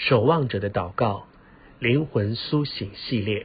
守望者的祷告灵魂苏醒系列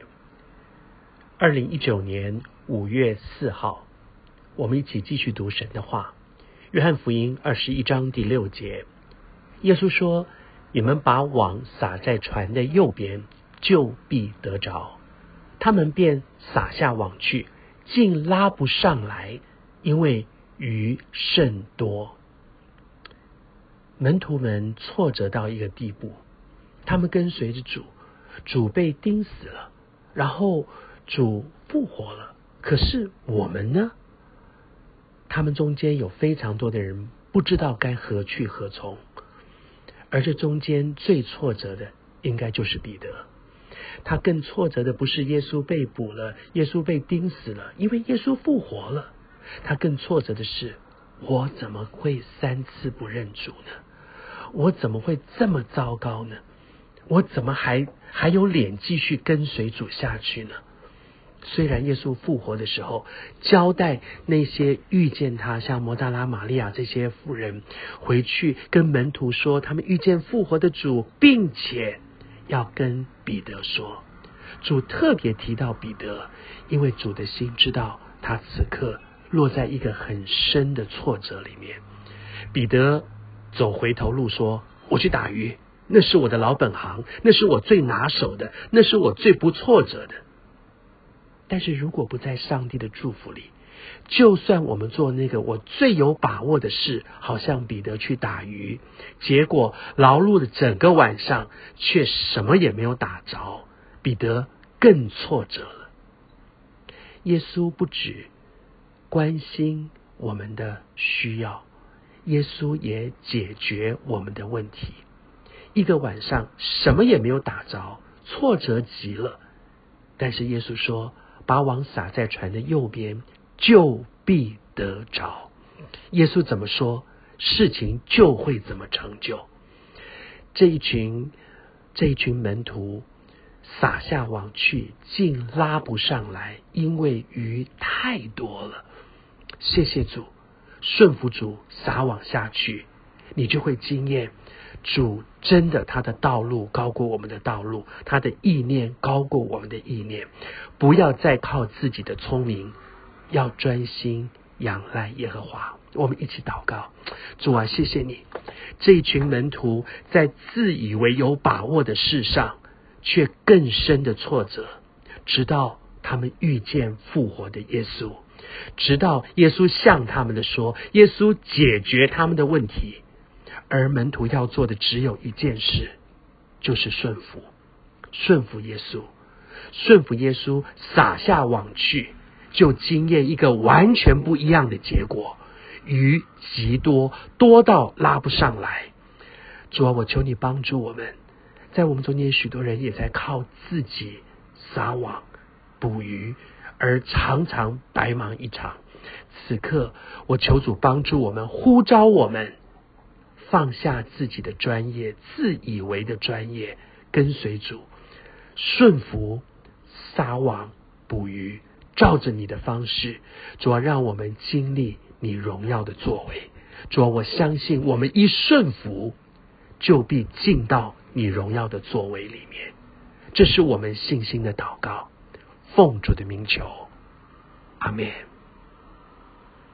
，2019年5月4号，我们一起继续读神的话。约翰福音21章第6节，耶稣说：你们把网撒在船的右边，就必得着。他们便撒下网去，竟拉不上来，因为鱼甚多。门徒们挫折到一个地步，他们跟随着主，主被钉死了，然后主复活了，可是我们呢？他们中间有非常多的人不知道该何去何从，而这中间最挫折的应该就是彼得。他更挫折的不是耶稣被捕了，耶稣被钉死了，因为耶稣复活了。他更挫折的是，我怎么会3次不认主呢？我怎么会这么糟糕呢？我怎么还有脸继续跟随主下去呢？虽然耶稣复活的时候交代那些遇见他像摩大拉玛利亚这些妇人回去跟门徒说他们遇见复活的主，并且要跟彼得说，主特别提到彼得，因为主的心知道他此刻落在一个很深的挫折里面。彼得走回头路说，我去打鱼，那是我的老本行，那是我最拿手的，那是我最不挫折的。但是如果不在上帝的祝福里，就算我们做那个我最有把握的事，好像彼得去打鱼，结果劳碌了整个晚上，却什么也没有打着，彼得更挫折了。耶稣不只关心我们的需要，耶稣也解决我们的问题。一个晚上什么也没有打着，挫折极了，但是耶稣说，把网撒在船的右边，就必得着。耶稣怎么说，事情就会怎么成就。这一群门徒撒下网去，竟拉不上来，因为鱼太多了。谢谢主，顺服主，撒网下去，你就会经验主真的他的道路高过我们的道路，他的意念高过我们的意念。不要再靠自己的聪明，要专心仰赖耶和华。我们一起祷告。主啊，谢谢你，这一群门徒在自以为有把握的事上却更深的挫折，直到他们遇见复活的耶稣，直到耶稣向他们的说，耶稣解决他们的问题。而门徒要做的只有一件事，就是顺服耶稣，顺服耶稣，撒下网去，就经验一个完全不一样的结果。鱼极多，多到拉不上来。主啊，我求你帮助我们，在我们中间许多人也在靠自己撒网捕鱼，而常常白忙一场。此刻我求主帮助我们，呼召我们放下自己的专业，自以为的专业，跟随主，顺服撒网捕鱼，照着你的方式。主啊，让我们经历你荣耀的作为。主啊，我相信我们一顺服，就必进到你荣耀的作为里面。这是我们信心的祷告，奉主的名求，阿们。